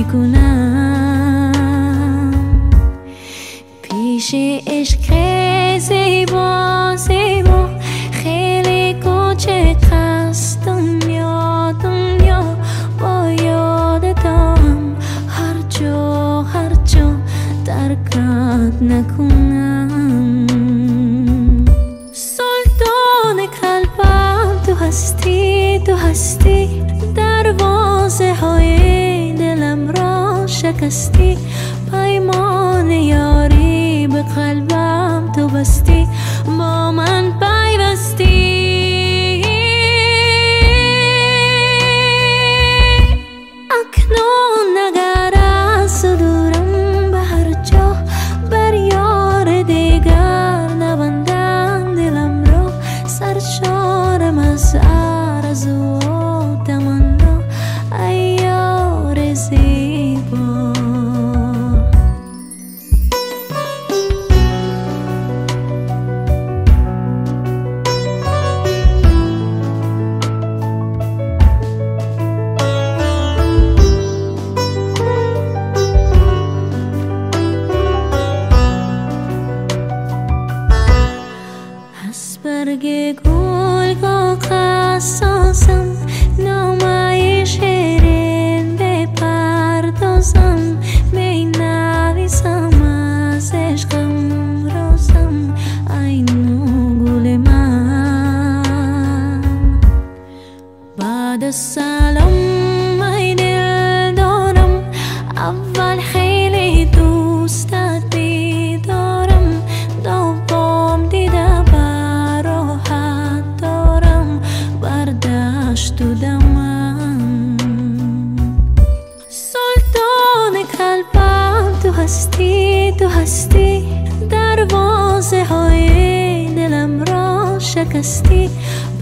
میکنم پیش عشق زیبا زیبا. خیلی کوچک است دنیا با یادتم هر جا ترکت نکنم. سلطان قلبم تو هستی دروازه های دلم را شکستی. پیمان یاری به قلبم تو بستی، با من پیوستی. اکنون نگر از دورم به هر جا، بر یار دیگر نبندم دلم را. سرشارم از آرزو و تمنا ای یار زیبا. برگ گل قصاصم، نامه شیرین بپردازم. می نویسم از عشقم رازم ای نوگل من. بعد سلام ای دل دارم، اول خیلی دوستت بیدارم. دوم دیده تو دمم. سلطان قلبم تو هستی دروازه های دلم را شکستی.